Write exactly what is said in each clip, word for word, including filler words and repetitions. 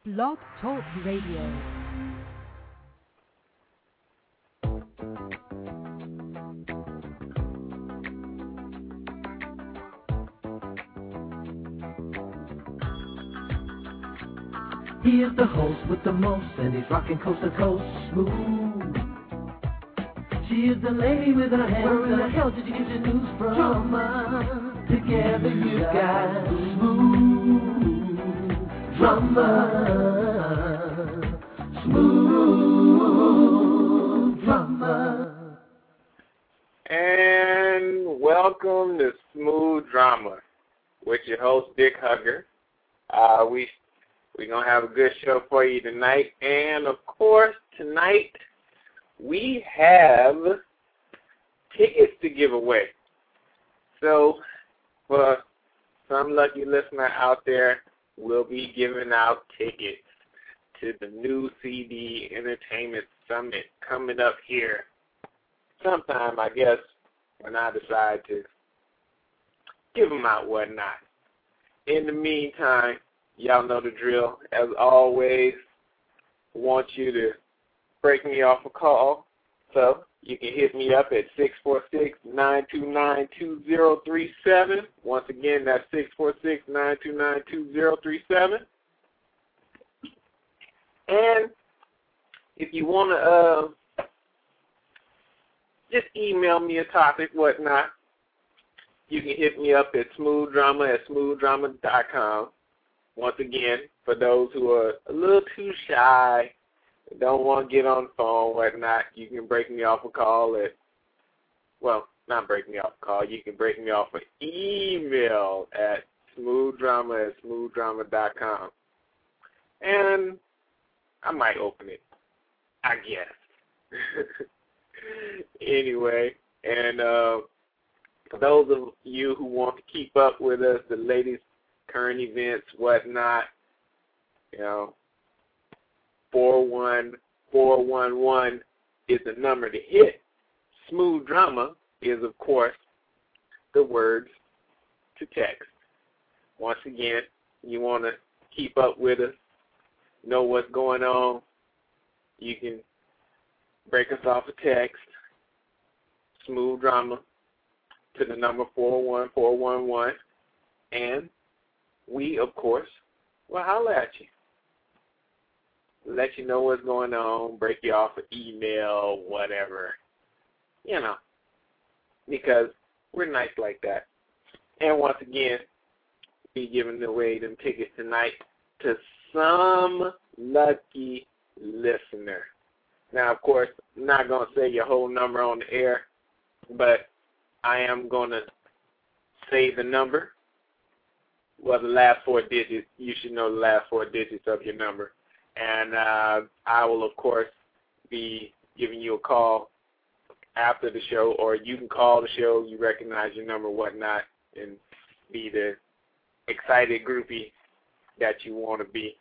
Blog Talk Radio. He is the host with the most, and he's rocking coast to coast smooth. She is the lady with her hands. Where in the hell did you get your news from? Drama. Together you got smooth drama. Smooth drama. And welcome to Smooth Drama with your host Dick Hugger. Uh, we We're going to have a good show for you tonight. And, of course, tonight we have tickets to give away. So, for some lucky listener out there, we'll be giving out tickets to the new C D Entertainment Summit coming up here sometime, I guess, when I decide to give them out, whatnot. In the meantime, y'all know the drill. As always, I want you to break me off a call. So you can hit me up at six four six, nine two nine, two zero three seven. Once again, that's six four six, nine two nine, two zero three seven. And if you want to uh, just email me a topic, whatnot, you can hit me up at smoothdrama at smoothdrama dot com. Once again, for those who are a little too shy, don't want to get on the phone, whatnot, you can break me off a call at, well, not break me off a call, you can break me off an email at smoothdrama at smoothdrama dot com. And I might open it, I guess. Anyway, and uh, for those of you who want to keep up with us, the latest current events, whatnot, you know, four one four one one is the number to hit. Smooth Drama is, of course, the words to text. Once again, you want to keep up with us, know what's going on, you can break us off a text, Smooth Drama, to the number four one four one one, and we, of course, will holler at you. Let you know what's going on, break you off an email, whatever. You know, because we're nice like that. And once again, be giving away them tickets tonight to some lucky listener. Now, of course, I'm not going to say your whole number on the air, but I am going to say the number. Well, the last four digits, you should know the last four digits of your number. And uh, I will, of course, be giving you a call after the show, or you can call the show, you recognize your number, whatnot, and be the excited groupie that you want to be.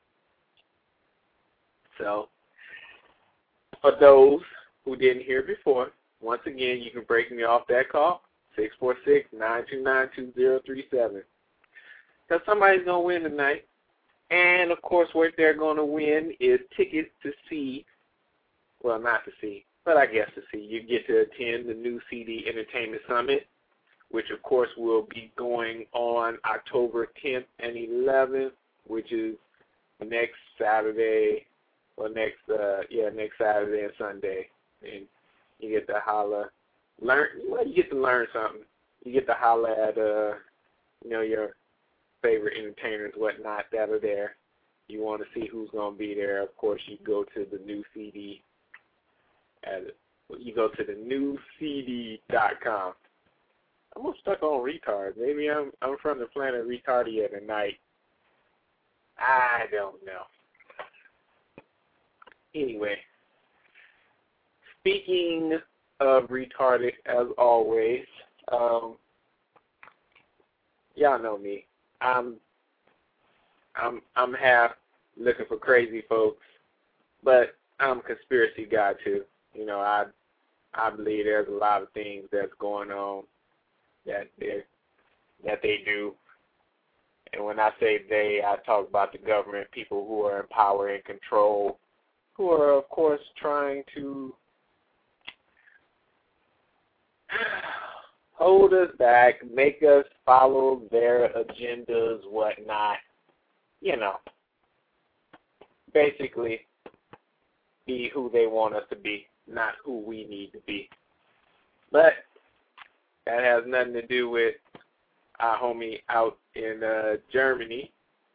So, for those who didn't hear before, once again, you can break me off that call, six four six, nine two nine, two zero three seven. Because somebody's going to win tonight. And, of course, what they're going to win is tickets to see, well, not to see, but I guess to see. You get to attend the new C D Entertainment Summit, which, of course, will be going on October tenth and eleventh, which is next Saturday, or next, uh, yeah, next Saturday and Sunday. And you get to holler, learn, well, you get to learn something. You get to holler at, uh, you know, your favorite entertainers, whatnot, that are there. You want to see who's going to be there. Of course, you go to the new C D. At, you go to the new C D dot com. I'm almost stuck on retard. Maybe I'm I'm from the planet Retardia tonight. I don't know. Anyway, speaking of retarded, as always, um, y'all know me. I'm I'm I'm half looking for crazy folks, but I'm a conspiracy guy too. You know, I I believe there's a lot of things that's going on that they that they do, And when I say they, I talk about the government, people who are in power and control, who are, of course, trying to hold us back, make us follow their agendas, whatnot, you know, basically be who they want us to be, not who we need to be. But that has nothing to do with our homie out in uh, Germany,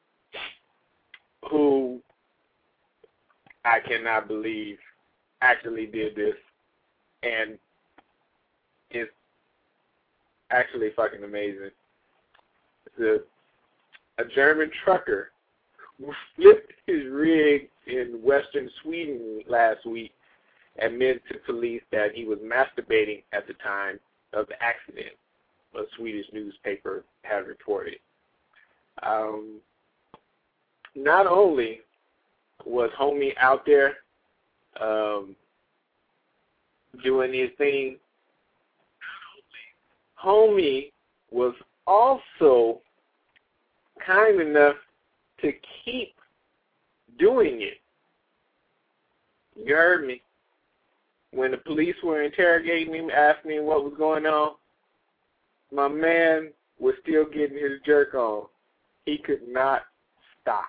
who I cannot believe actually did this, and is actually fucking amazing. It's a, a German trucker who flipped his rig in western Sweden last week admitted to police that he was masturbating at the time of the accident, a Swedish newspaper had reported. Um, not only was homie out there um, doing his thing, homie was also kind enough to keep doing it. You heard me. When the police were interrogating him, asking him what was going on, my man was still getting his jerk on. He could not stop.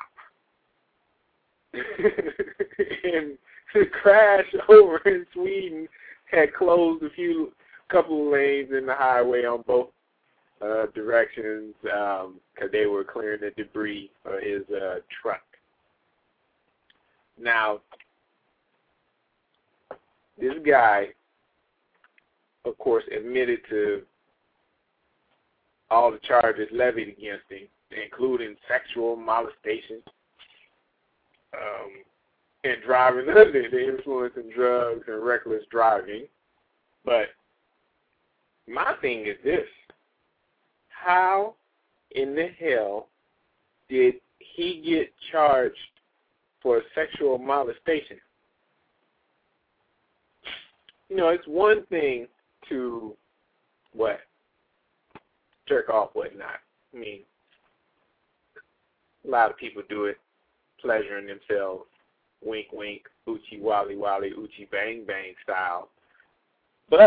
And the crash over in Sweden had closed a few, couple of lanes in the highway on both uh, directions because um, they were clearing the debris for his uh, truck. Now, this guy, of course, admitted to all the charges levied against him, including sexual molestation um, and driving under the influence of drugs and reckless driving. But my thing is this. How in the hell did he get charged for sexual molestation? You know, it's one thing to, what, jerk off, whatnot. I mean, a lot of people do it, pleasuring themselves, wink, wink, oochie, wally, wally, oochie, bang, bang style. But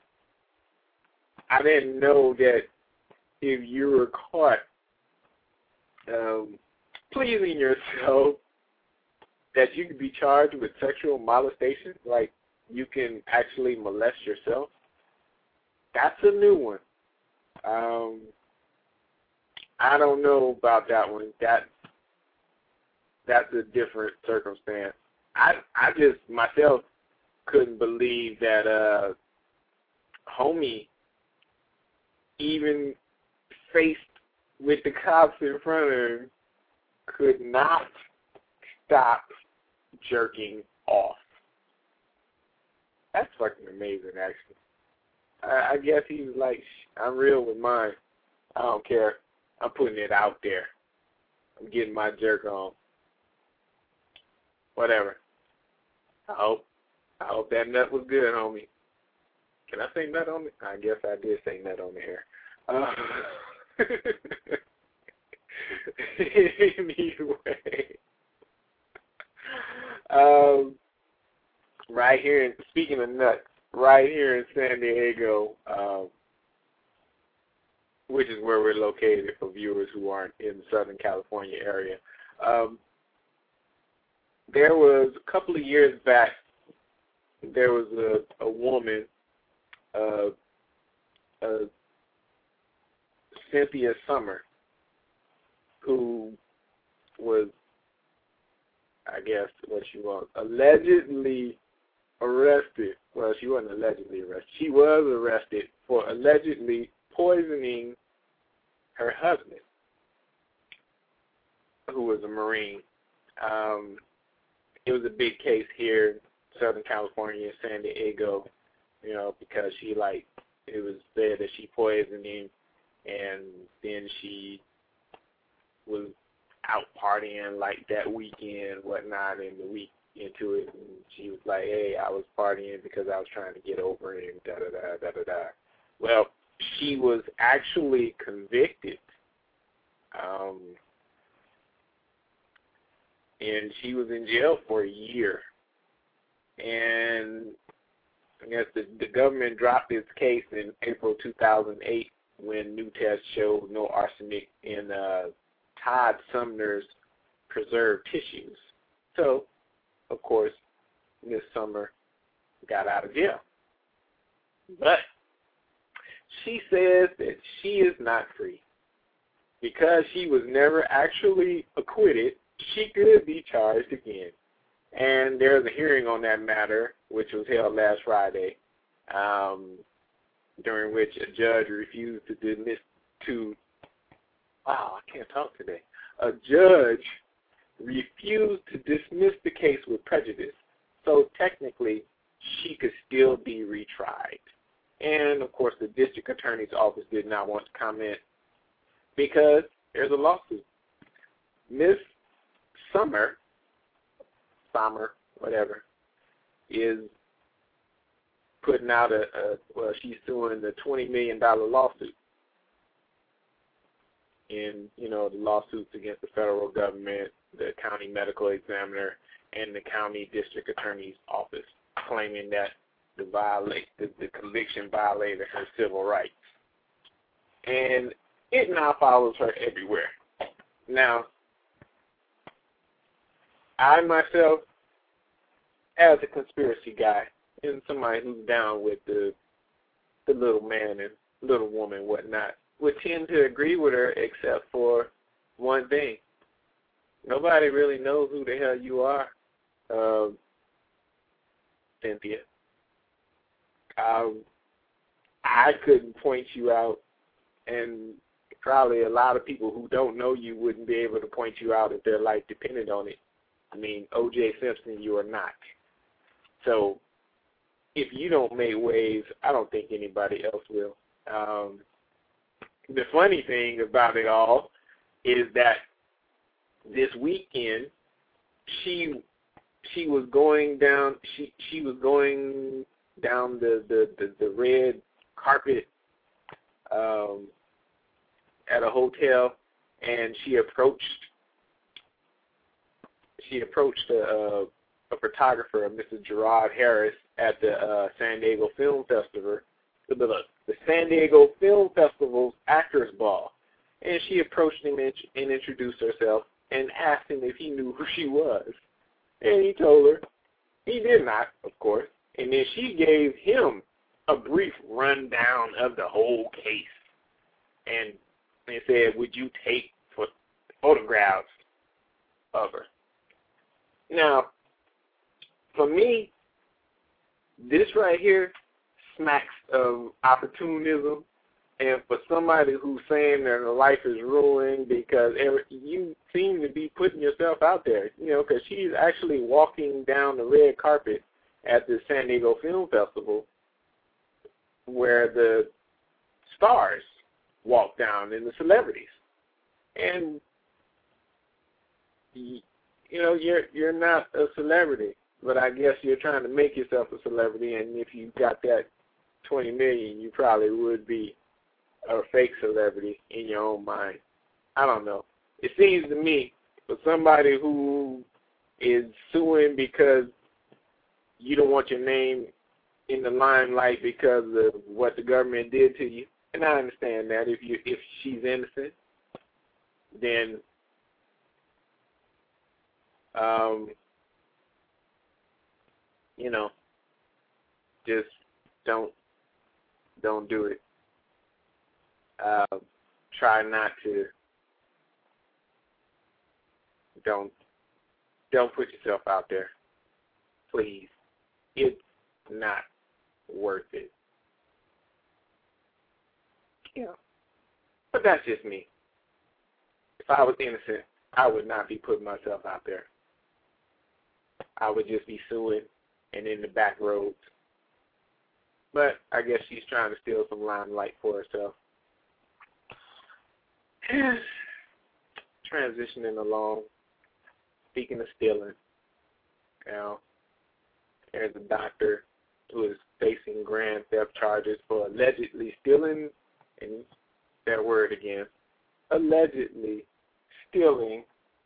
I didn't know that if you were caught um, pleasing yourself, that you could be charged with sexual molestation, like you can actually molest yourself. That's a new one. Um, I don't know about that one. That that's a different circumstance. I I just myself couldn't believe that uh, homie, even faced with the cops in front of him, could not stop jerking off. That's fucking amazing, actually. I, I guess he was like, I'm real with mine. I don't care. I'm putting it out there. I'm getting my jerk on. Whatever. I hope. I hope that nut was good, homie. Can I say nut on it? I guess I did say nut on the air. Uh, anyway. Um, right here, in, speaking of nuts, right here in San Diego, um, which is where we're located for viewers who aren't in the Southern California area, um, there was a couple of years back, there was a, a woman, uh, uh, Cynthia Summer, who was, I guess, what she was, allegedly arrested. Well, she wasn't allegedly arrested. She was arrested for allegedly poisoning her husband, who was a Marine. Um, it was a big case here in Southern California, San Diego, you know, because she, like, it was said that she poisoned him, and then she was out partying like that weekend, whatnot, and the week into it, and she was like, hey, I was partying because I was trying to get over him, da-da-da, da-da-da. Well, she was actually convicted Um, and she was in jail for a year. And I guess the, the government dropped its case in April two thousand eight when new tests showed no arsenic in uh, Todd Sumner's preserved tissues. So, of course, Miss Summer got out of jail. But she says that she is not free. Because she was never actually acquitted, she could be charged again. And there's a hearing on that matter, which was held last Friday, um, during which a judge refused to dismiss to, wow, I can't talk today. A judge refused to dismiss the case with prejudice. So technically, she could still be retried. And, of course, the district attorney's office did not want to comment because there's a lawsuit. Miss Summer, Summer, whatever, is putting out a, a, well, she's suing the twenty million dollars lawsuit. And, you know, the lawsuits against the federal government, the county medical examiner, and the county district attorney's office, claiming that the violate the, the conviction violated her civil rights. And it now follows her everywhere. Now, I myself, as a conspiracy guy, and somebody who's down with the the little man and little woman and whatnot, would tend to agree with her except for one thing. Nobody really knows who the hell you are, uh, Cynthia. Um, I couldn't point you out, and probably a lot of people who don't know you wouldn't be able to point you out if their life depended on it. I mean, O J Simpson, you are not. So if you don't make waves, I don't think anybody else will. Um, the funny thing about it all is that this weekend she she was going down she she was going down the the, the, the red carpet um, at a hotel, and she approached she approached a, a, a photographer, Mister Gerard Harris, at the uh, San Diego Film Festival, the, the, the San Diego Film Festival's Actors Ball, and she approached him and, and introduced herself and asked him if he knew who she was, and he told her he did not, of course. And then she gave him a brief rundown of the whole case. And they said, would you take photographs of her? Now, for me, this right here smacks of opportunism. And for somebody who's saying that their life is ruined because every, you seem to be putting yourself out there, you know, because she's actually walking down the red carpet at the San Diego Film Festival where the stars walk down and the celebrities. And, you know, you're you're not a celebrity, but I guess you're trying to make yourself a celebrity, and if you got that twenty million, you probably would be a fake celebrity in your own mind. I don't know. It seems to me, for somebody who is suing because you don't want your name in the limelight because of what the government did to you, and I understand that. If you if she's innocent, then um, you know, just don't don't do it. Uh, try not to. Don't don't put yourself out there, please. It's not worth it. Yeah. But that's just me. If I was innocent, I would not be putting myself out there. I would just be suing and in the back roads. But I guess she's trying to steal some limelight for herself. Transitioning along. Speaking of stealing, you know, there's a doctor who is facing grand theft charges for allegedly stealing, and that word again, allegedly stealing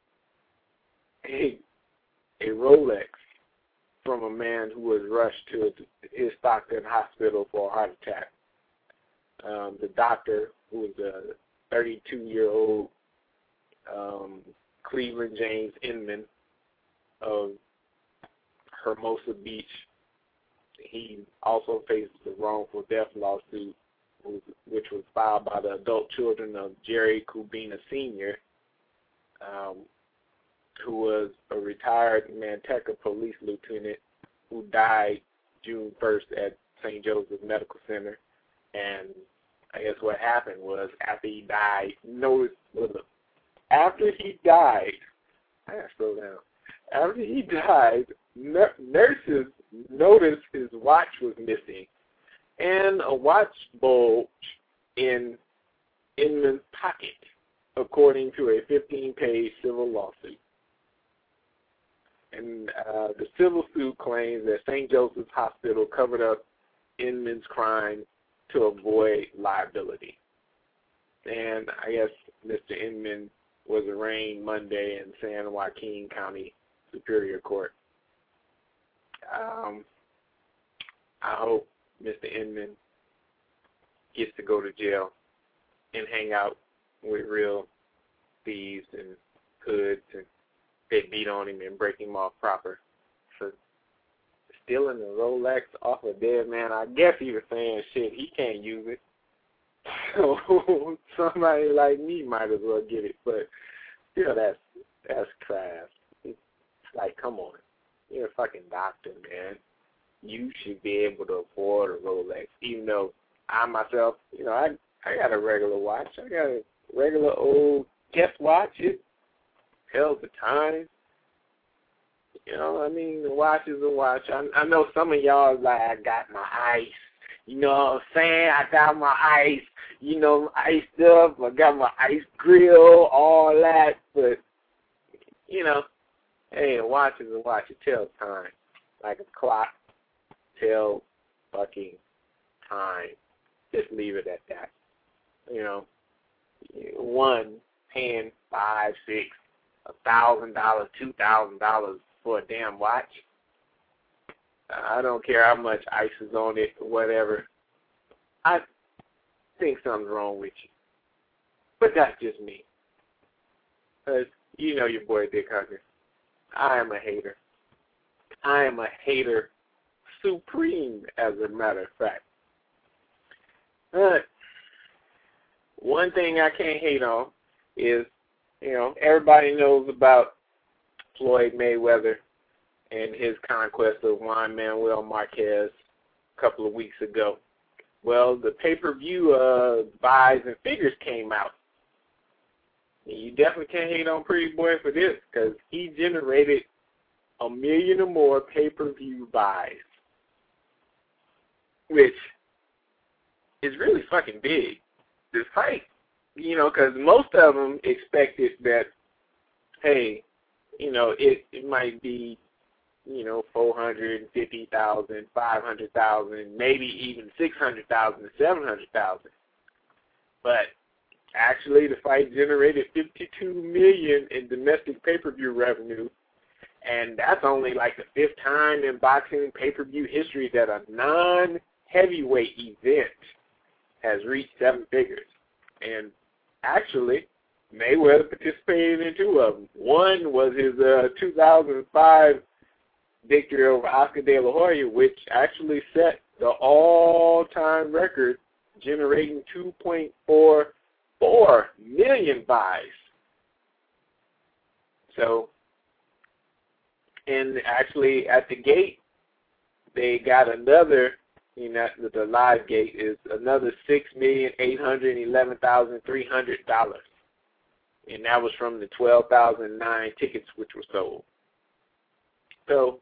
a, a Rolex from a man who was rushed to his Stockton hospital for a heart attack. Um, the doctor, who was a thirty-two-year-old um, Cleveland James Inman of Hermosa Beach, he also faced the wrongful death lawsuit, which was filed by the adult children of Jerry Kubina Senior, um, who was a retired Manteca police lieutenant who died June first at Saint Joseph's Medical Center. And I guess what happened was after he died, notice, after he died, I gotta slow down. After he died, nurses noticed his watch was missing and a watch bulge in Inman's pocket, according to a fifteen-page civil lawsuit. And uh, the civil suit claims that Saint Joseph's Hospital covered up Inman's crime to avoid liability. And I guess Mister Inman was arraigned Monday in San Joaquin County Superior Court. Um, I hope Mister Inman gets to go to jail and hang out with real thieves and hoods, and they beat on him and break him off proper for stealing the Rolex off a dead man. I guess he was saying, shit, he can't use it. So somebody like me might as well get it. But still, that's that's crass. It's like, come on. You're a fucking doctor, man. You should be able to afford a Rolex, even though I myself, you know, I I got a regular watch. I got a regular old guest watch. It tells the time. You know, I mean, the watch is a watch. I, I know some of y'all are like, I got my ice. You know what I'm saying? I got my ice. You know, iced up. I got my ice grill, all that. But, you know, hey, a watch is a watch. It tells time. Like a clock tells fucking time. Just leave it at that. You know, one paying five, six, a thousand dollars, two thousand dollars for a damn watch. I don't care how much ice is on it or whatever. I think something's wrong with you. But that's just me. Because you know your boy Dick Hunter. I am a hater. I am a hater supreme, as a matter of fact. But one thing I can't hate on is, you know, everybody knows about Floyd Mayweather and his conquest of Juan Manuel Marquez a couple of weeks ago. Well, the pay-per-view uh, buys and figures came out. And you definitely can't hate on Pretty Boy for this, because he generated a million or more pay-per-view buys, which is really fucking big. This fight, you know, because most of them expected that, hey, you know, it, it might be, you know, four hundred fifty thousand, five hundred thousand, maybe even six hundred thousand, seven hundred thousand. But actually, the fight generated fifty-two million dollars in domestic pay-per-view revenue, and that's only like the fifth time in boxing pay-per-view history that a non-heavyweight event has reached seven figures. And actually, Mayweather participated in two of them. One was his uh, two thousand five victory over Oscar De La Hoya, which actually set the all-time record, generating two point four four million buys. So, and actually at the gate, they got another, you know, the live gate is another six million eight hundred eleven thousand three hundred dollars. And that was from the twelve thousand nine tickets which were sold. So,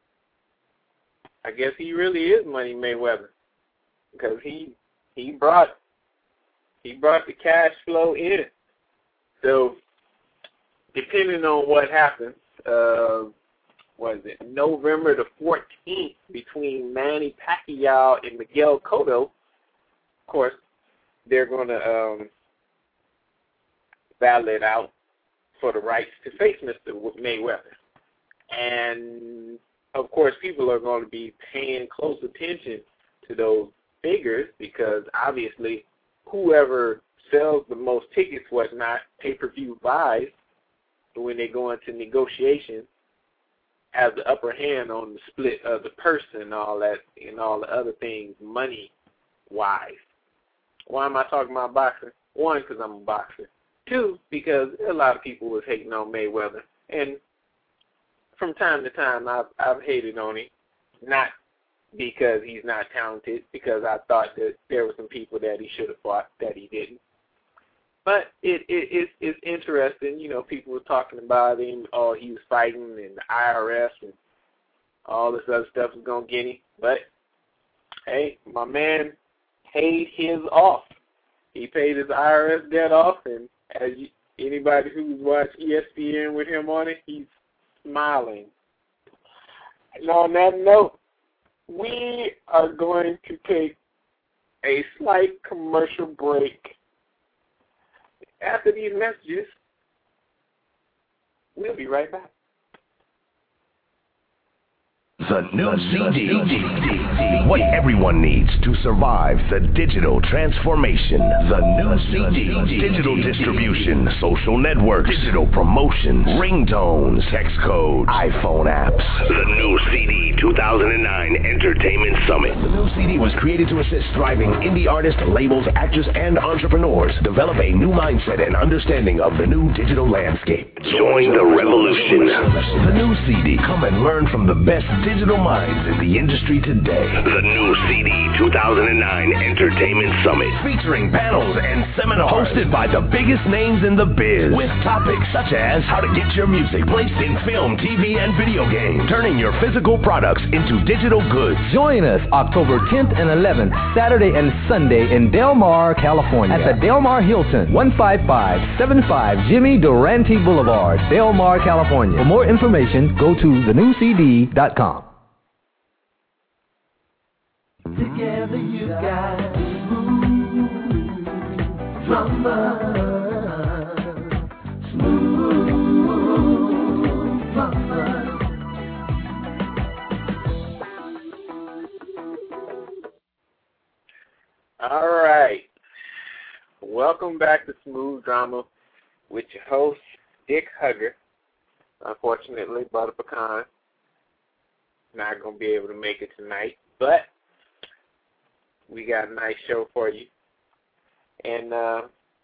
I guess he really is Money Mayweather, because he he brought he brought the cash flow in. So, depending on what happens, uh, what is it, November the fourteenth, between Manny Pacquiao and Miguel Cotto, of course, they're going to um, battle it out for the rights to face Mister Mayweather. And, of course, people are going to be paying close attention to those figures because, obviously, whoever sells the most tickets, whatnot, pay-per-view buys, when they go into negotiations, has the upper hand on the split of the purse and all that and all the other things money-wise. Why am I talking about boxing? One, because I'm a boxer. Two, because a lot of people was hating on Mayweather. And from time to time, I've, I've hated on him, not because he's not talented, because I thought that there were some people that he should have fought that he didn't. But it, it, it's, it's interesting. You know, people were talking about him, oh, he was fighting, and the I R S and all this other stuff was going to get him. But, hey, my man paid his off. He paid his I R S debt off, and as you, anybody who's watched E S P N with him on it, he's smiling. And on that note, we are going to take a slight commercial break. After these messages, we'll be right back. The new C D. What everyone needs to survive the digital transformation. The new C D. Digital distribution, social networks, digital promotions, ringtones, text code, iPhone apps. The new C D two thousand nine Entertainment Summit. The new C D was created to assist thriving indie artists, labels, actors, and entrepreneurs develop a new mindset and understanding of the new digital landscape. Join the revolution. The new C D. Come and learn from the best digital minds in the industry today. The new C D two thousand nine Entertainment Summit, featuring panels and seminars hosted by the biggest names in the biz, with topics such as how to get your music placed in film, T V, and video games, turning your physical products into digital goods. Join us October tenth and eleventh, Saturday and Sunday in Del Mar, California, at the Del Mar Hilton, one five five seven five Jimmy Durante Boulevard, Del Mar, California. For more information, go to the new C D dot com. Together you got smooth drummer, smooth drummer. All right. Welcome back to Smooth Drama with your host, Dick Hugger. Unfortunately, Butter Pecan not going to be able to make it tonight, but we got a nice show for you. And uh,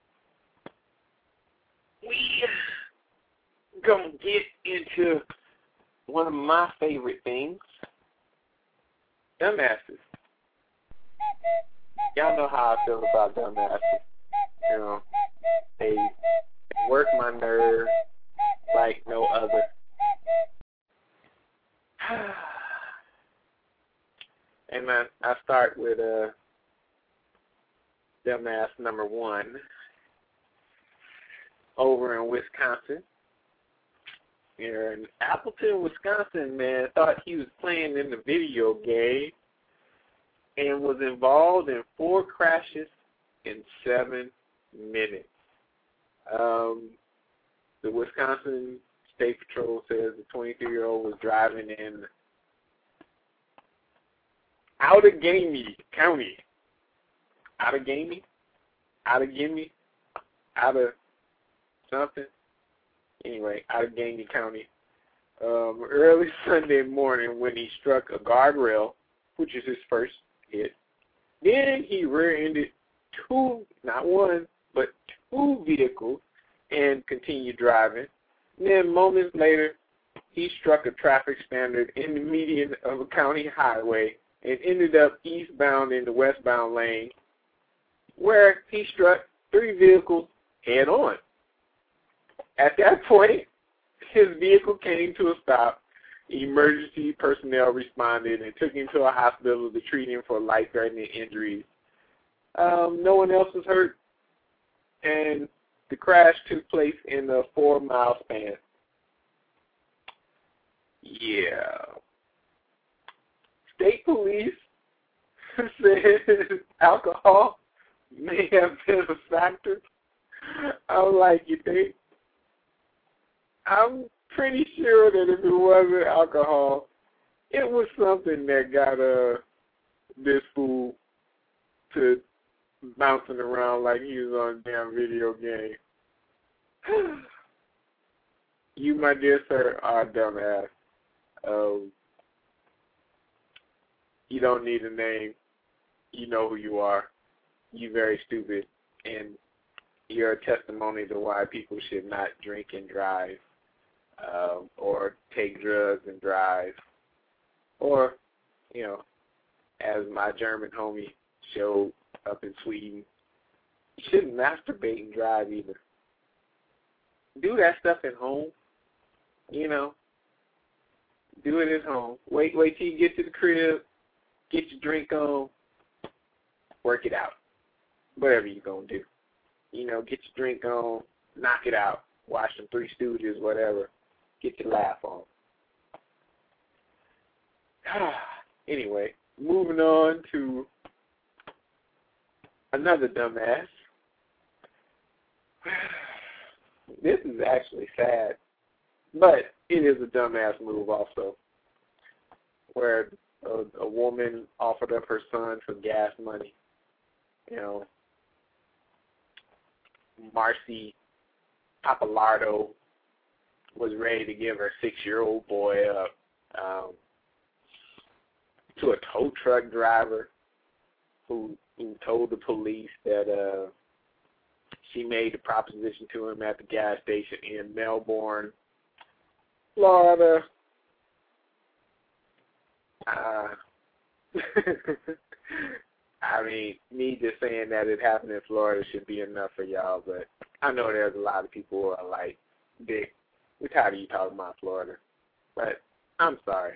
we going to get into one of my favorite things, dumbasses. Y'all know how I feel about dumbasses. You know, they work my nerve like no other. And I, I start with uh, dumbass number one over in Wisconsin. Here in Appleton, Wisconsin, man, thought he was playing in the video game and was involved in four crashes in seven minutes. Um, the Wisconsin State Patrol says the twenty-three-year-old was driving in Outagamie County. Outagamie? Outagamie? Out of something? Anyway, Outagamie County. Um, early Sunday morning when he struck a guardrail, which is his first hit. Then he rear-ended two, not one, but two vehicles and continued driving. And then moments later, he struck a traffic standard in the median of a county highway and ended up eastbound in the westbound lane, where he struck three vehicles head-on. At that point, his vehicle came to a stop. Emergency personnel responded and took him to a hospital to treat him for life-threatening injuries. Um, no one else was hurt, and the crash took place in a four-mile span. Yeah. State police said alcohol may have been a factor I'm like, you think? I'm pretty sure that if it wasn't alcohol, it was something that got uh this fool to bouncing around like he was on a damn video game. You, my dear sir, are a dumbass. Um, you don't need a name. You know who you are. You're very stupid, and you're a testimony to why people should not drink and drive, um, or take drugs and drive, or, you know, as my German homie showed up in Sweden, you shouldn't masturbate and drive either. Do that stuff at home, you know. Do it at home. Wait, wait till you get to the crib, get your drink on, work it out. Whatever you're going to do. You know, get your drink on, knock it out, watch some Three Stooges, whatever. Get your laugh on. Anyway, moving on to another dumbass. This is actually sad, but it is a dumbass move also, where a, a woman offered up her son for gas money. You know, Marcy Papalardo was ready to give her six-year-old boy up um, to a tow truck driver who, who told the police that uh, she made the proposition to him at the gas station in Melbourne, Florida. Uh, I mean, me just saying that it happened in Florida should be enough for y'all, but I know there's a lot of people who are like, Dick, we're tired of you talking about Florida. But I'm sorry.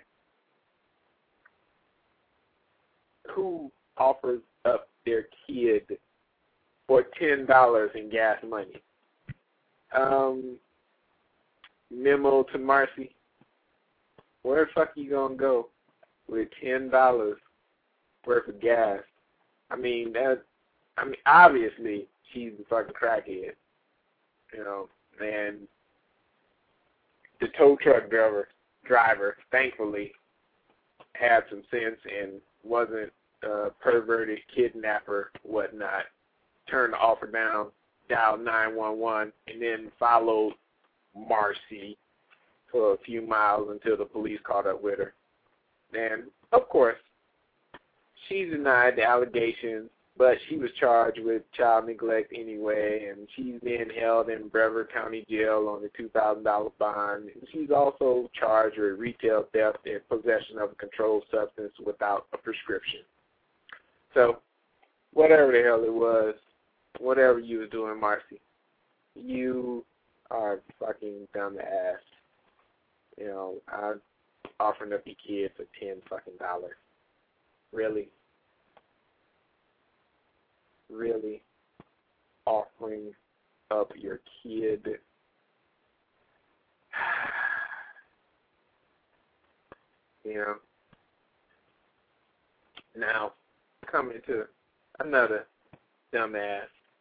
Who offers up their kid for ten dollars in gas money? Um, memo to Marcy. Where the fuck are you going to go with ten dollars worth of gas? I mean, that, I mean, obviously, she's a fucking crackhead, you know, and the tow truck driver, driver, thankfully, had some sense and wasn't a perverted kidnapper, whatnot, turned the offer down, dialed nine one one, and then followed Marcy for a few miles until the police caught up with her. And, of course, she denied the allegations, but she was charged with child neglect anyway, and she's being held in Brevard County Jail on a two thousand dollars bond. She's also charged with retail theft and possession of a controlled substance without a prescription. So, whatever the hell it was, whatever you was doing, Marcy, you are fucking dumb ass. You know, I'm offering up your kid for ten fucking dollars. Really? Really? Offering up your kid? You know? Now, coming to another dumbass.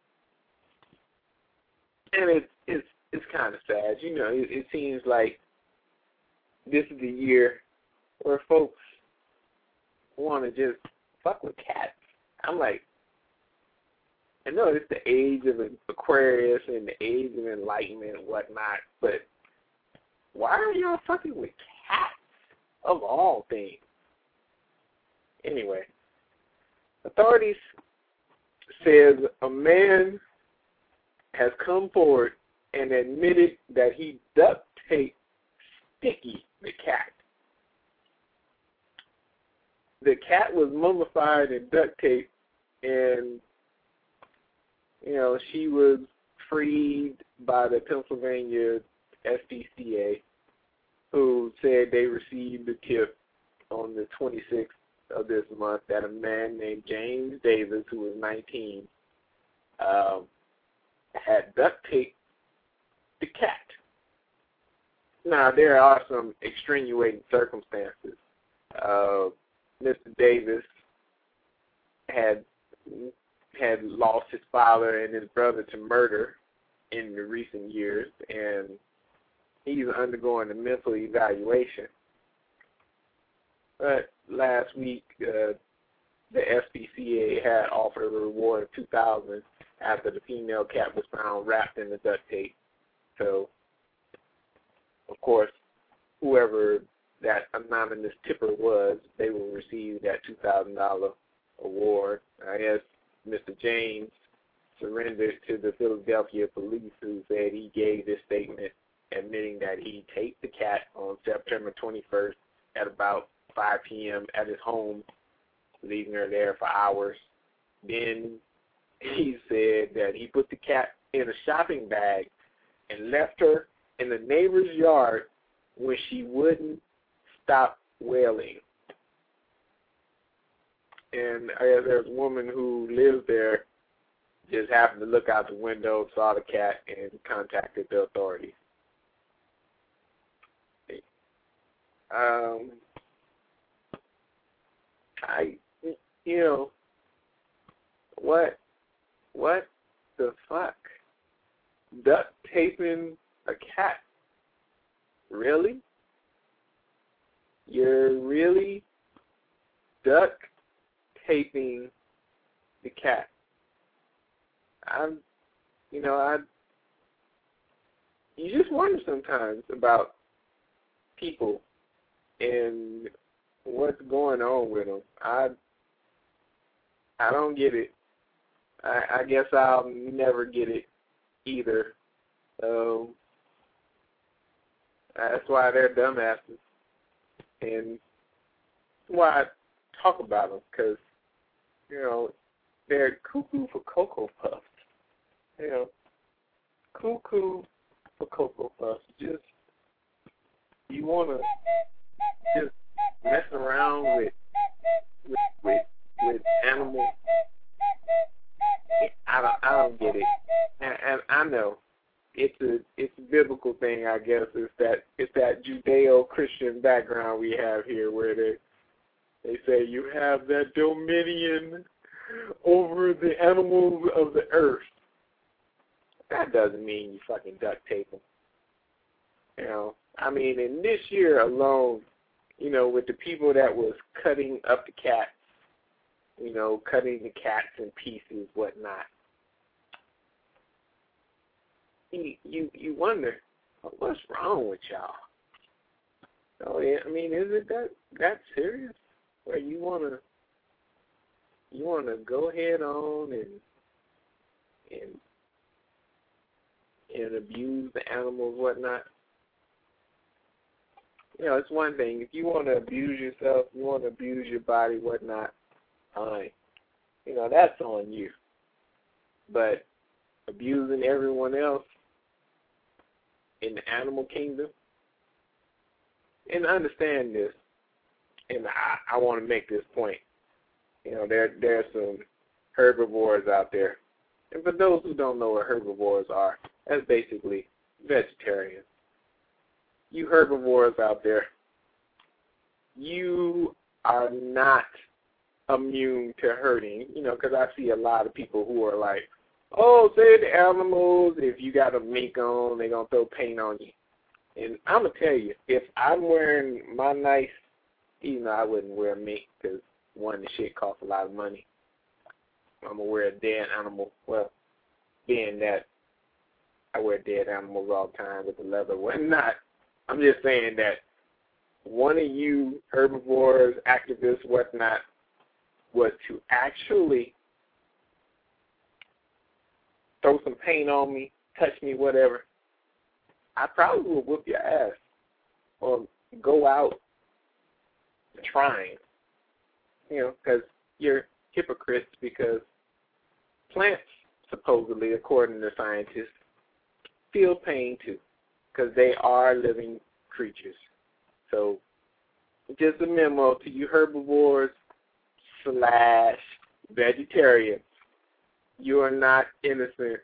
And it, it's it's kind of sad. You know, it, it seems like this is the year where folks want to just fuck with cats. I'm like, I know it's the age of Aquarius and the age of enlightenment and whatnot, but why are y'all fucking with cats of all things? Anyway, authorities says a man has come forward and admitted that he duct taped Sticky, the cat. The cat was mummified and duct taped, and, you know, she was freed by the Pennsylvania S P C A, who said they received a tip on the twenty-sixth of this month that a man named James Davis, who was nineteen, um, had duct taped the cat. Now, there are some extenuating circumstances. Uh, Mister Davis had had lost his father and his brother to murder in the recent years, and he's undergoing a mental evaluation. But last week, uh, the S P C A had offered a reward of two thousand dollars after the female cat was found wrapped in the duct tape. So, of course, whoever that anonymous tipper was, they will receive that two thousand dollars award. I guess Mister James surrendered to the Philadelphia police, who said he gave this statement admitting that he taped the cat on September twenty-first at about five p.m. at his home, leaving her there for hours. Then he said that he put the cat in a shopping bag and left her in the neighbor's yard when she wouldn't stop wailing. And I guess there's a woman who lives there, just happened to look out the window, saw the cat, and contacted the authorities. Um, I, you know, what, what the fuck? Duct taping a cat? Really? You're really duct taping the cat? I'm, you know, I, you just wonder sometimes about people and what's going on with them. I, I don't get it. I, I guess I'll never get it either. Um, that's why they're dumbasses, and why I talk about them, because, you know, they're cuckoo for Cocoa Puffs. You know, cuckoo for Cocoa Puffs. Just, you want to just mess around with with with, with animals. I don't, I don't get it, and, and I know it's a it's a biblical thing. I guess it's that it's that Judeo-Christian background we have here, where they they say you have that dominion over the animals of the earth. That doesn't mean you fucking duct tape them. You know, I mean, in this year alone, you know, with the people that was cutting up the cats, you know, cutting the cats in pieces, whatnot, you you, you wonder, what's wrong with y'all? Oh yeah, I mean, is it that that serious? Where you wanna you wanna go head on and and and abuse the animals, whatnot? You know, it's one thing. If you want to abuse yourself, you want to abuse your body, whatnot, fine. You know, that's on you. But abusing everyone else in the animal kingdom, and understand this, and I, I want to make this point. You know, there there's some herbivores out there. And for those who don't know what herbivores are, that's basically vegetarians. You herbivores out there, you are not immune to hurting, you know, because I see a lot of people who are like, oh, say the animals, if you got a mink on, they're going to throw paint on you. And I'm going to tell you, if I'm wearing my nice, even though I wouldn't wear a mink because, one, the shit costs a lot of money. I'm going to wear a dead animal. Well, being that I wear dead animals all the time with the leather, whatnot, I'm just saying that one of you herbivores, activists, whatnot, was to actually throw some paint on me, touch me, whatever, I probably will whoop your ass or go out trying, you know, because you're hypocrites, because plants, supposedly, according to scientists, feel pain too, because they are living creatures. So just a memo to you herbivores slash vegetarians. You are not innocent.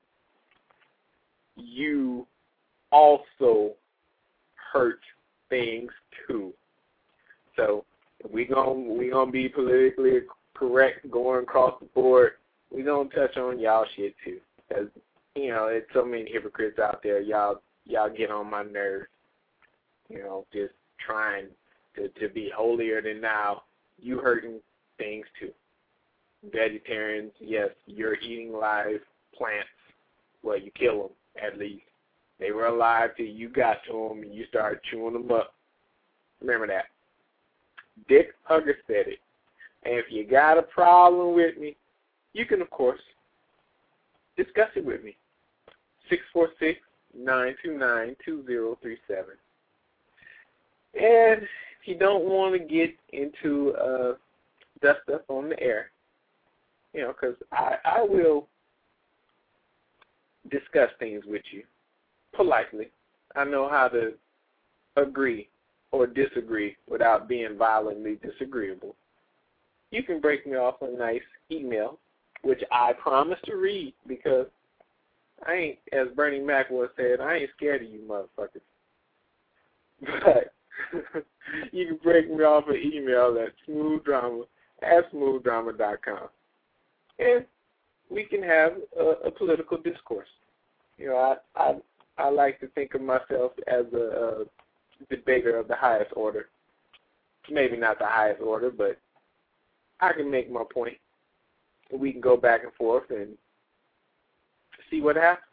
You also hurt things too. So we gonna we gonna be politically correct going across the board. We gonna touch on y'all shit too, because you know, it's so many hypocrites out there. Y'all, y'all get on my nerves. You know, just trying to, to be holier than thou. You hurting things too. Vegetarians, yes, you're eating live plants. Well, you kill them, at least. They were alive till you got to them and you started chewing them up. Remember that. Dick Hugger said it. And if you got a problem with me, you can, of course, discuss it with me. six four six, nine two nine, two zero three seven. And if you don't want to get into uh, that stuff on the air, you know, because I, I will discuss things with you politely. I know how to agree or disagree without being violently disagreeable. You can break me off a nice email, which I promise to read because I ain't, as Bernie Mac once said, I ain't scared of you motherfuckers. But you can break me off an email at smoothdrama at smoothdrama dot com. And we can have a, a political discourse. You know, I, I I like to think of myself as a, a debater of the highest order. Maybe not the highest order, but I can make my point. We can go back and forth and see what happens.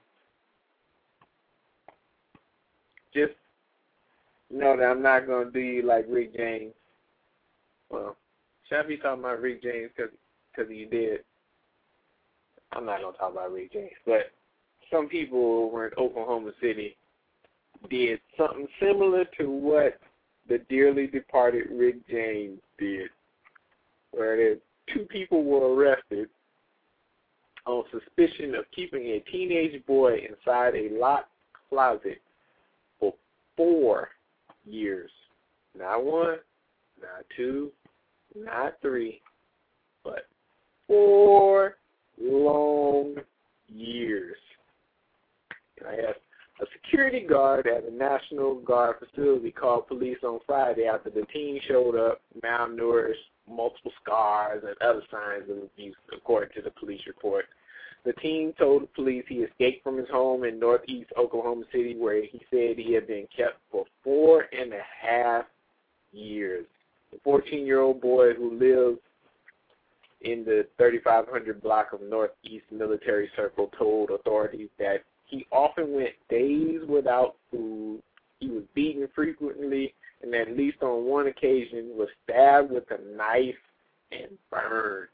Just know that I'm not going to do you like Rick James. Well, should I be talking about Rick James because he did? I'm not going to talk about Rick James, but some people over in Oklahoma City did something similar to what the dearly departed Rick James did, where two people were arrested on suspicion of keeping a teenage boy inside a locked closet for four years. Not one, not two, not three, but four long years. I asked a security guard at a National Guard facility called police on Friday after the teen showed up malnourished, multiple scars, and other signs of abuse, according to the police report. The teen told the police he escaped from his home in northeast Oklahoma City, where he said he had been kept for four and a half years. The fourteen-year-old boy who lives in the thirty-five hundred block of Northeast Military Circle told authorities that he often went days without food, he was beaten frequently, and at least on one occasion was stabbed with a knife and burned.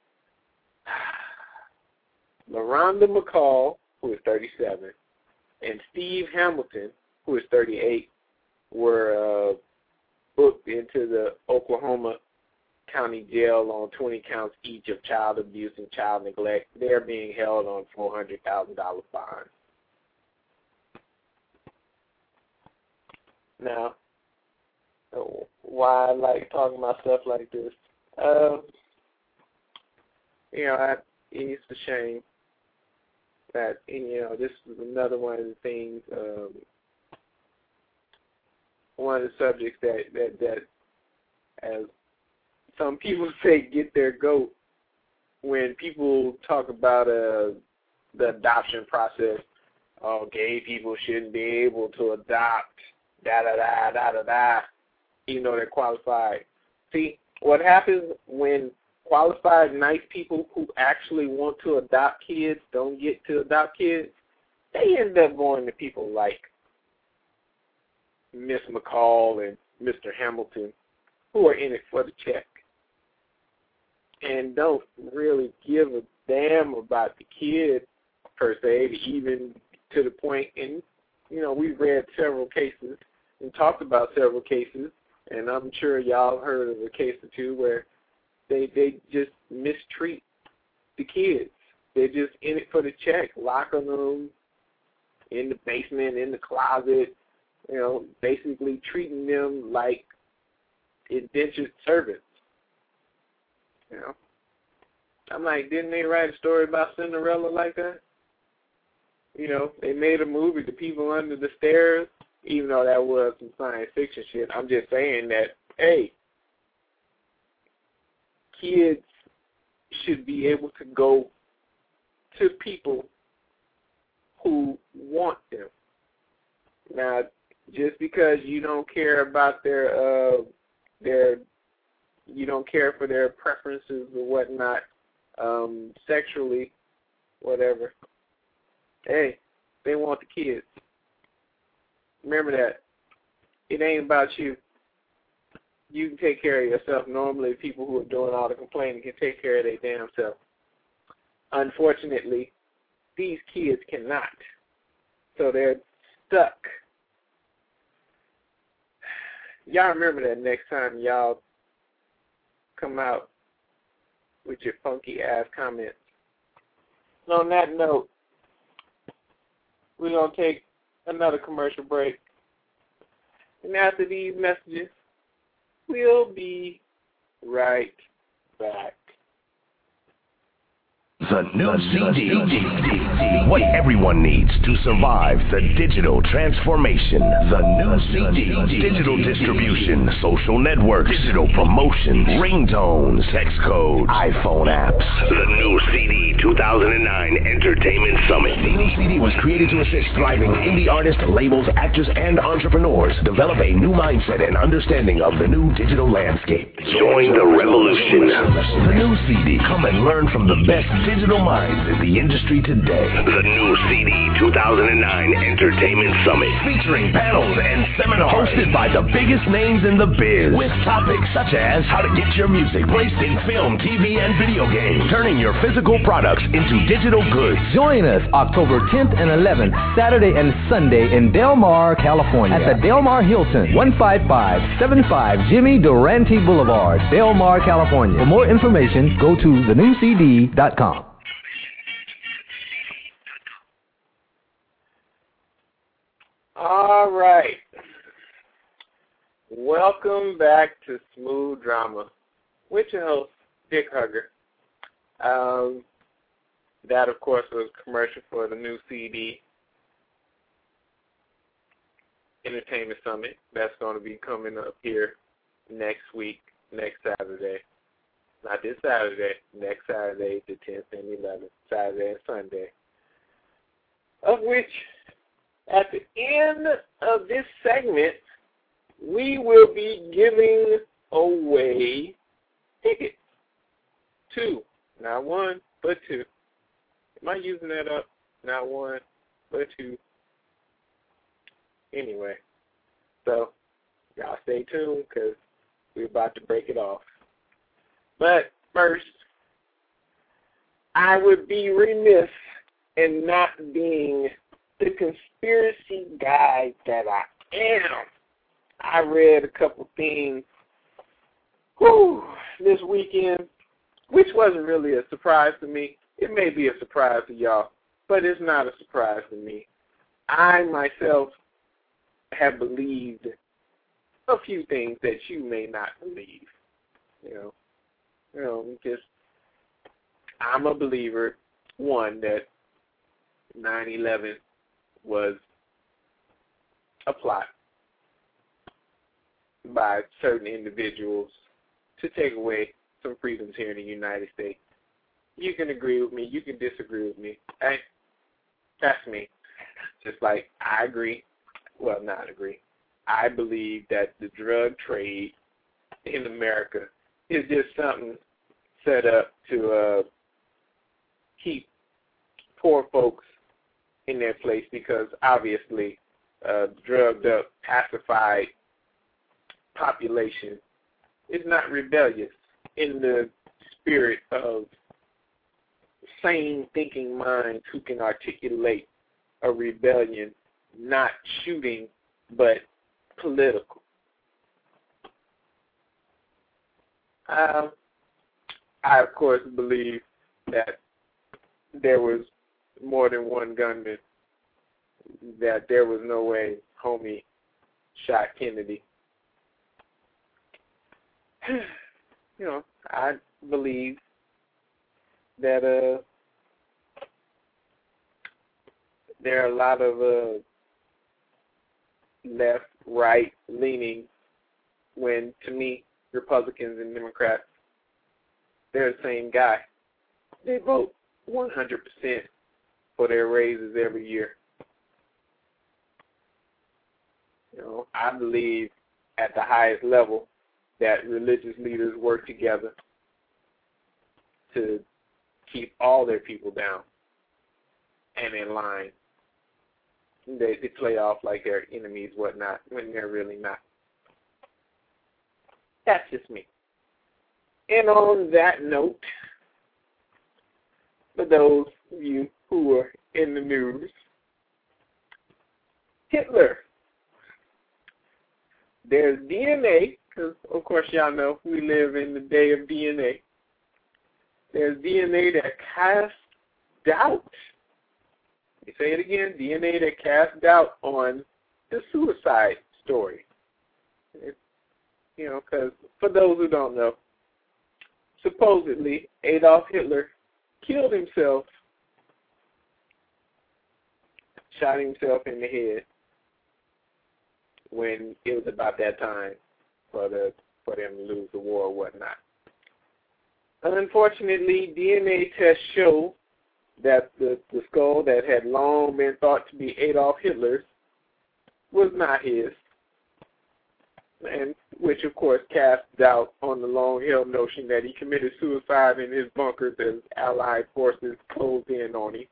LaRonda McCall, who is thirty-seven, and Steve Hamilton, who is thirty-eight, were uh, booked into the Oklahoma County Jail on twenty counts each of child abuse and child neglect. They are being held on four hundred thousand dollars fines. Now, why I like talking about stuff like this? Uh, you know, I, it's a shame that, you know, this is another one of the things, um, one of the subjects that, that, that, as some people say, get their goat when people talk about uh, the adoption process. Oh, gay people shouldn't be able to adopt, da-da-da, da-da-da, even though they're qualified. See, what happens when qualified, nice people who actually want to adopt kids don't get to adopt kids, they end up going to people like Miss McCall and Mister Hamilton, who are in it for the check and don't really give a damn about the kid per se, even to the point, and, you know, we've read several cases and talked about several cases, and I'm sure y'all heard of a case or two where they they just mistreat the kids. They're just in it for the check, locking them in the basement, in the closet, you know, basically treating them like indentured servants. You know, I'm like, didn't they write a story about Cinderella like that? You know, they made a movie, The People Under the Stairs, even though that was some science fiction shit. I'm just saying that, hey, kids should be able to go to people who want them. Now, just because you don't care about their uh, their you don't care for their preferences or whatnot, um, sexually, whatever. Hey, they want the kids. Remember that. It ain't about you. You can take care of yourself. Normally, people who are doing all the complaining can take care of their damn self. Unfortunately, these kids cannot. So they're stuck. Y'all remember that next time y'all come out with your funky ass comments. And on that note, we're going to take another commercial break. And after these messages, we'll be right back. The new C D. What everyone needs to survive the digital transformation. The new C D. Digital distribution, social networks, digital promotion, ringtones, text codes, iPhone apps. The new C D two thousand nine Entertainment Summit. The new C D was created to assist thriving indie artists, labels, actors, and entrepreneurs develop a new mindset and understanding of the new digital landscape. Join the revolution. The new C D. Come and learn from the best digital minds in the industry today. The new C D two thousand nine Entertainment Summit, featuring panels and seminars hosted by the biggest names in the biz, with topics such as how to get your music placed in film, T V, and video games, turning your physical products into digital goods. Join us October tenth and eleventh, Saturday and Sunday in Del Mar, California, at the Del Mar Hilton, one five five seven five Jimmy Durante Boulevard, Del Mar, California. For more information, go to the new C D dot com. All right. Welcome back to Smooth Drama with your host, Dick Hugger. Um, that, of course, was a commercial for the new C D Entertainment Summit. That's going to be coming up here next week, next Saturday. Not this Saturday, next Saturday, the tenth and eleventh, Saturday and Sunday. Of which, at the end of this segment, we will be giving away tickets. Two. Not one, but two. Am I using that up? Not one, but two. Anyway, so y'all stay tuned because we're about to break it off. But first, I would be remiss in not being the conspiracy guy that I am. I read a couple things whew, this weekend, which wasn't really a surprise to me. It may be a surprise to y'all, but it's not a surprise to me. I myself have believed a few things that you may not believe. You know, you know, just I'm a believer, one, that nine eleven was a plot by certain individuals to take away some freedoms here in the United States. You can agree with me. You can disagree with me. Hey, that's me. Just like I agree, well, not agree. I believe that the drug trade in America is just something set up to uh, keep poor folks in their place because obviously uh, drugged up, pacified population is not rebellious in the spirit of sane thinking minds who can articulate a rebellion, not shooting, but political. Um, I, of course, believe that there was more than one gunman, that there was no way homie shot Kennedy. You know, I believe that uh, there are a lot of uh, left, right leaning when, to me, Republicans and Democrats, they're the same guy. They vote one hundred percent for their raises every year. You know, I believe at the highest level that religious leaders work together to keep all their people down and in line. They, they play off like they're enemies, whatnot, when they're really not. That's just me. And on that note, for those of you who are in the news, Hitler. There's D N A, because of course y'all know we live in the day of D N A. There's D N A that casts doubt. Let me say it again, D N A that casts doubt on the suicide story. It, you know, because for those who don't know, supposedly Adolf Hitler killed himself, shot himself in the head when it was about that time for the for them to lose the war or whatnot. Unfortunately, D N A tests show that the, the skull that had long been thought to be Adolf Hitler's was not his, and which of course cast doubt on the long-held notion that he committed suicide in his bunkers as Allied forces closed in on him.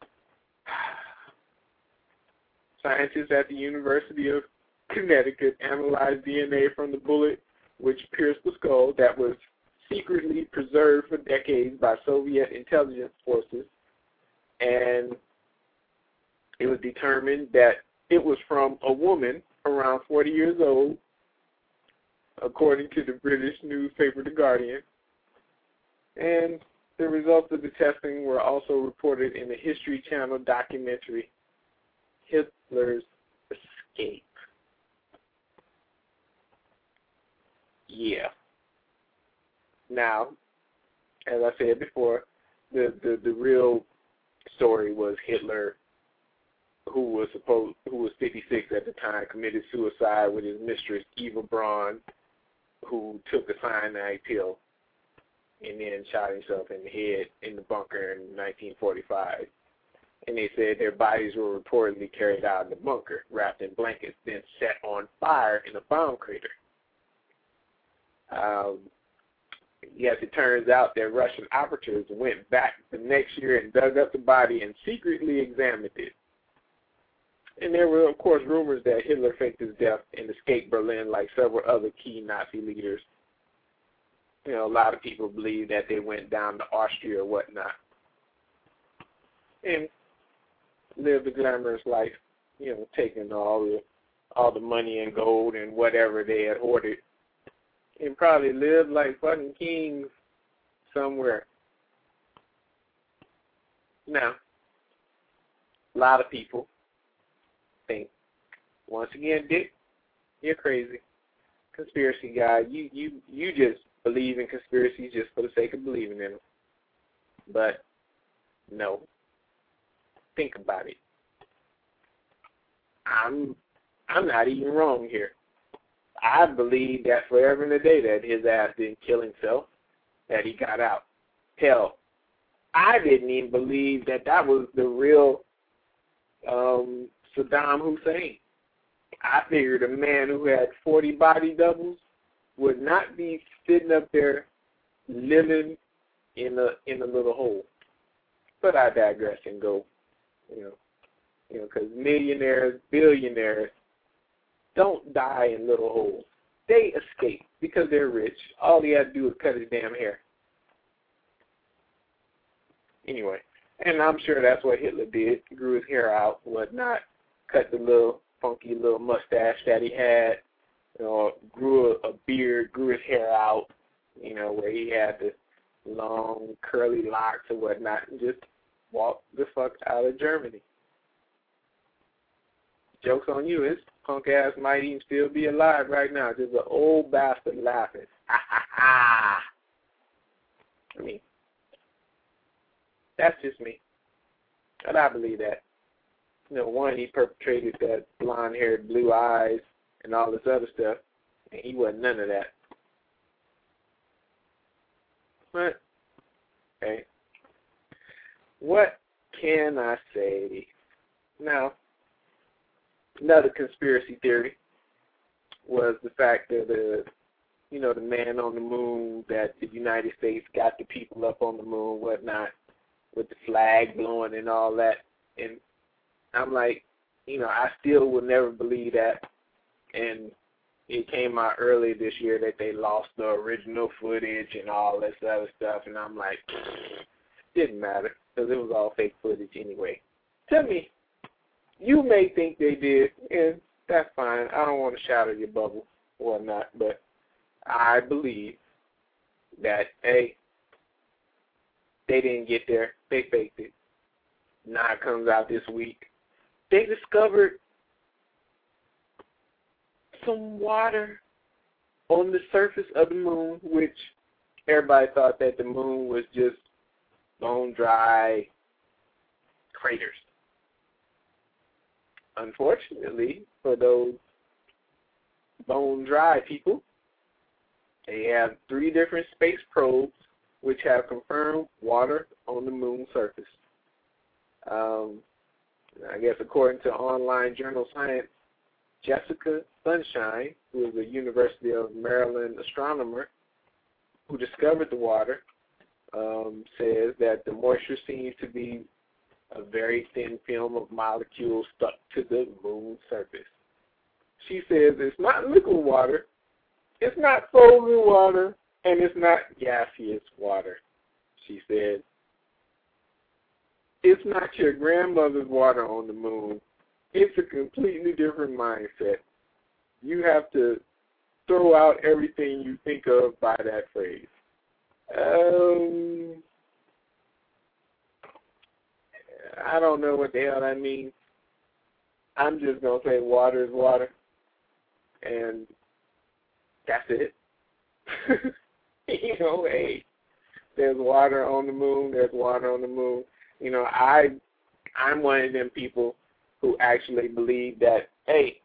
Scientists at the University of Connecticut analyzed D N A from the bullet which pierced the skull that was secretly preserved for decades by Soviet intelligence forces, and it was determined that it was from a woman around forty years old, according to the British newspaper The Guardian. And the results of the testing were also reported in the History Channel documentary Hitler's Escape. Yeah. Now, as I said before, the, the, the real story was Hitler, who was supposed who was fifty-six at the time, committed suicide with his mistress Eva Braun, who took a cyanide pill and then shot himself in the head in the bunker in nineteen forty-five. And they said their bodies were reportedly carried out in the bunker, wrapped in blankets, then set on fire in a bomb crater. Um, yes, it turns out that Russian operatives went back the next year and dug up the body and secretly examined it. And there were, of course, rumors that Hitler faked his death and escaped Berlin like several other key Nazi leaders. You know, a lot of people believe that they went down to Austria or whatnot and lived a glamorous life, you know, taking all the all the money and gold and whatever they had hoarded, and probably lived like fucking kings somewhere. Now, a lot of people think, once again, Dick, you're crazy. Conspiracy guy. You, you, you just believe in conspiracies just for the sake of believing in them. But, no. Think about it. I'm, I'm not even wrong here. I believe that forever and a day that his ass didn't kill himself, that he got out. Hell, I didn't even believe that that was the real um, Saddam Hussein. I figured a man who had forty body doubles would not be sitting up there living in a in a little hole. But I digress and go, you know, you know, because millionaires, billionaires don't die in little holes. They escape because they're rich. All he had to do is cut his damn hair. Anyway, and I'm sure that's what Hitler did. He grew his hair out, whatnot, cut the little funky little mustache that he had, you know, grew a, a beard, grew his hair out, you know, where he had the long curly locks or whatnot, and just walked the fuck out of Germany. Joke's on you, his punk ass might even still be alive right now, just an old bastard laughing. Ha ha ha. I mean, that's just me. But I believe that. You know, one, he perpetrated that blonde-haired, blue eyes and all this other stuff, and he wasn't none of that. But, okay. What can I say? Now, another conspiracy theory was the fact that the, you know, the man on the moon, that the United States got the people up on the moon, whatnot, with the flag blowing and all that. And I'm like, you know, I still will never believe that. And it came out earlier this year that they lost the original footage and all this other stuff. And I'm like, didn't matter, because it was all fake footage anyway. Tell me, you may think they did, and that's fine. I don't want to shatter your bubble or whatnot, but I believe that, hey, they didn't get there. They faked it. Now it comes out this week. They discovered some water on the surface of the moon, which everybody thought that the moon was just bone dry craters. Unfortunately, for those bone dry people, they have three different space probes which have confirmed water on the moon's surface. Um, I guess according to online journal Science, Jessica Sunshine, who is a University of Maryland astronomer who discovered the water, um, says that the moisture seems to be a very thin film of molecules stuck to the moon's surface. She says it's not liquid water, it's not frozen water, and it's not gaseous water. She said, it's not your grandmother's water on the moon. It's a completely different mindset. You have to throw out everything you think of by that phrase. Um, I don't know what the hell that means. I'm just going to say water is water, and that's it. You know, hey, there's water on the moon, there's water on the moon. You know, I, I'm one of them people who actually believe that, hey,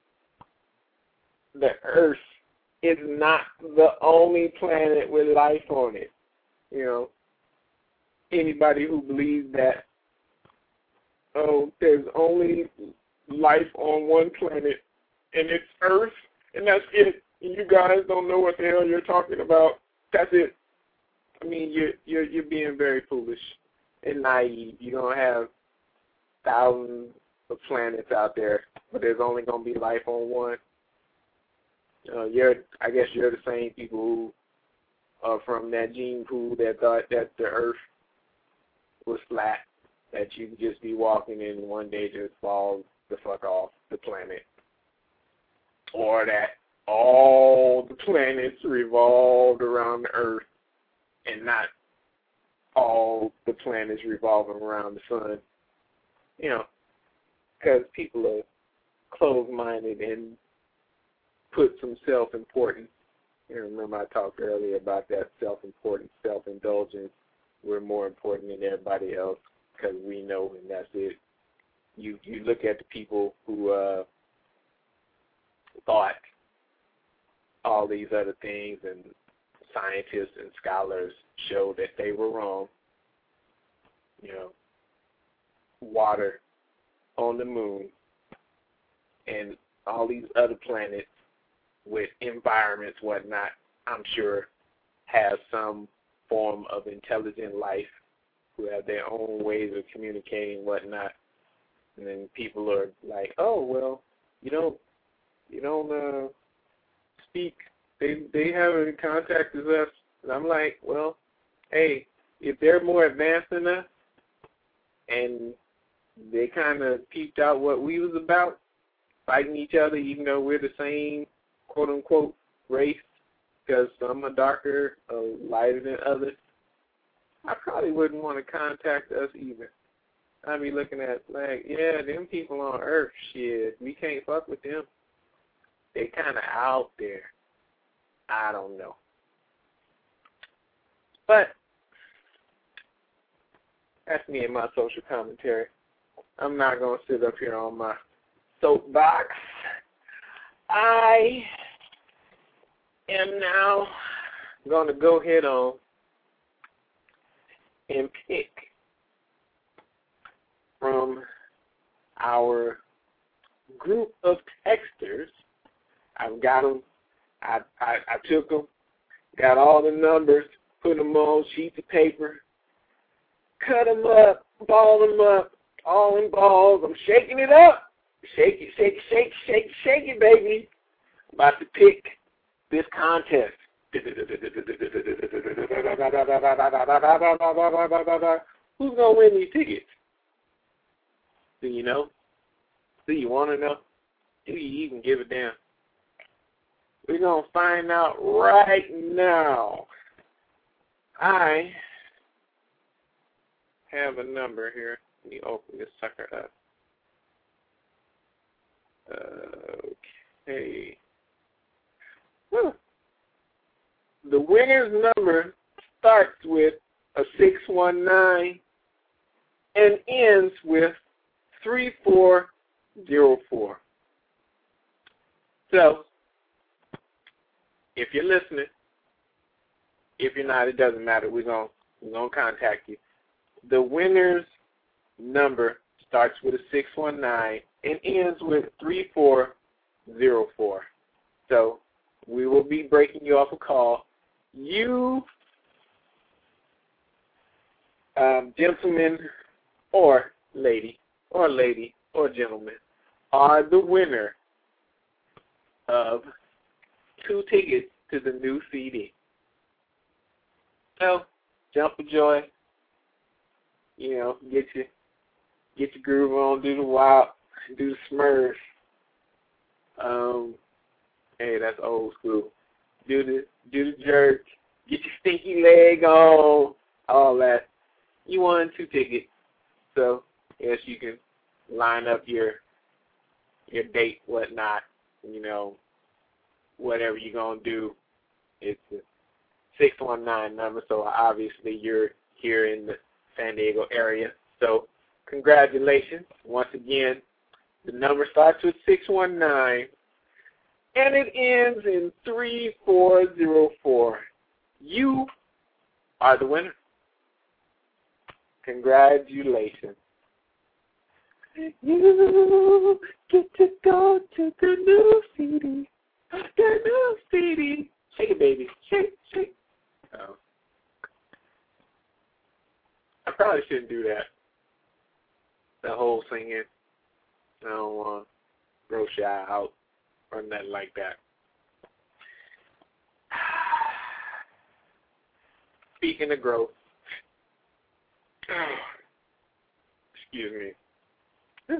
the Earth is not the only planet with life on it. You know, anybody who believes that, oh, there's only life on one planet, and it's Earth, and that's it, and you guys don't know what the hell you're talking about, that's it. I mean, you're, you're, you're being very foolish and naive. You're going to have thousands of planets out there, but there's only going to be life on one. Uh, you're, I guess you're the same people who are from that gene pool that thought that the Earth was flat, that you could just be walking and one day just fall the fuck off the planet. Or that all the planets revolved around the Earth and not all the planets revolving around the sun. You know, because people are closed-minded and put some self-importance. You know, remember I talked earlier about that self-importance, self-indulgence. We're more important than everybody else because we know, and that's it. You you look at the people who uh, thought all these other things, and scientists and scholars show that they were wrong. You know, water on the moon and all these other planets with environments, whatnot, I'm sure have some form of intelligent life who have their own ways of communicating, whatnot. And then people are like, oh, well, you don't, you don't uh, speak. They they haven't contacted us. And I'm like, well, hey, if they're more advanced than us and they kind of peeped out what we was about, fighting each other, even though we're the same, quote-unquote, race, because some are darker or lighter than others, I probably wouldn't want to contact us either. I'd be looking at, like, yeah, them people on Earth, shit, we can't fuck with them. They kind of out there. I don't know. But that's me and my social commentary. I'm not going to sit up here on my soapbox. I am now going to go ahead on and pick from our group of texters. I've got them. I, I, I took them, got all the numbers, put them on sheets of paper, cut them up, ball them up, all in balls. I'm shaking it up. Shake it, shake it, shake it, shake it, shake it, baby. I'm about to pick this contest. Who's going to win these tickets? Do you know? Do you want to know? Do you even give a damn? We're going to find out right now. I have a number here. Let me open this sucker up. Okay. Well, the winner's number starts with a six one nine and ends with three four zero four. So, if you're listening, if you're not, it doesn't matter. We're going we're gonna contact you. The winner's number starts with a six one nine and ends with three four zero four. So, we will be breaking you off a call. You, um, gentlemen or lady, or lady or gentleman, are the winner of two tickets to the new C D. So, jump for joy. You know, get your get your groove on, do the wild, do the smurf. Um, hey, that's old school. Do the do the jerk, get your stinky leg on, all that. You won two tickets, so yes, you can line up your your date, whatnot. You know, whatever you're gonna do. It's a six one nine number, so obviously you're here in the San Diego area. So congratulations once again. The number starts with six one nine. And it ends in three four zero four. You are the winner. Congratulations. You get to go to the new C D. The new C D. Shake it, baby. Shake, shake. Oh. I probably shouldn't do that. The whole singing. I don't want to gross you out. Or nothing like that. Speaking of growth, excuse me.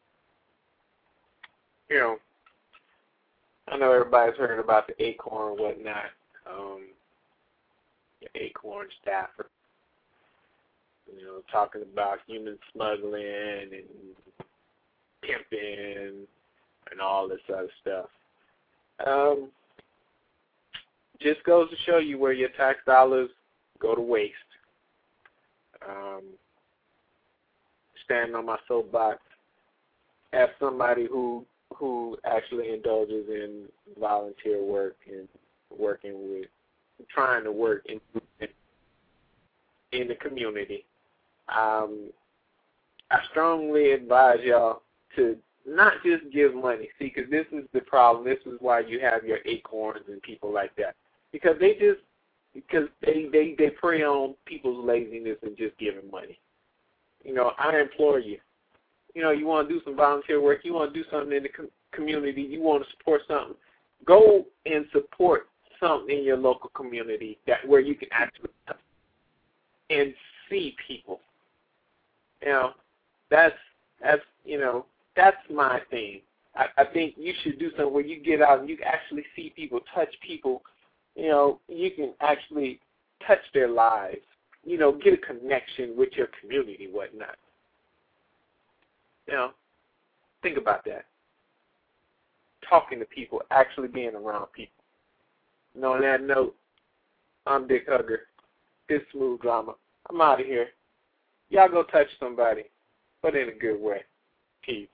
You know, I know everybody's heard about the ACORN and whatnot. Um, the ACORN staffer. You know, talking about human smuggling and pimping and all this other stuff. Um, just goes to show you where your tax dollars go to waste. Um, standing on my soapbox as somebody who who actually indulges in volunteer work and working with, trying to work in in the community. Um, I strongly advise y'all to not just give money. See, because this is the problem. This is why you have your acorns and people like that. Because they just, because they, they, they prey on people's laziness and just giving money. You know, I implore you. You know, you want to do some volunteer work. You want to do something in the com- community. You want to support something. Go and support something in your local community that where you can actually touch and see people. You know, that's, that's you know, that's my thing. I, I think you should do something where you get out and you can actually see people, touch people. You know, you can actually touch their lives. You know, get a connection with your community, whatnot. You know, think about that. Talking to people, actually being around people. You know, on that note, I'm Dick Hugger. This is Smooth Drama. I'm out of here. Y'all go touch somebody, but in a good way. Peace.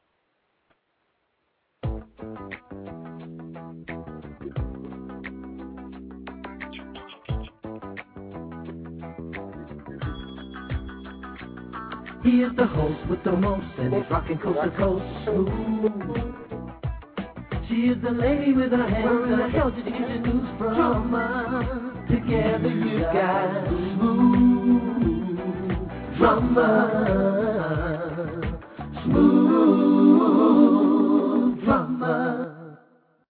He is the host with the most, and he's rocking coast to coast. Smooth. She is the lady with her hands. Where in the hell did you get your news from? Drama. Together you got smooth drama.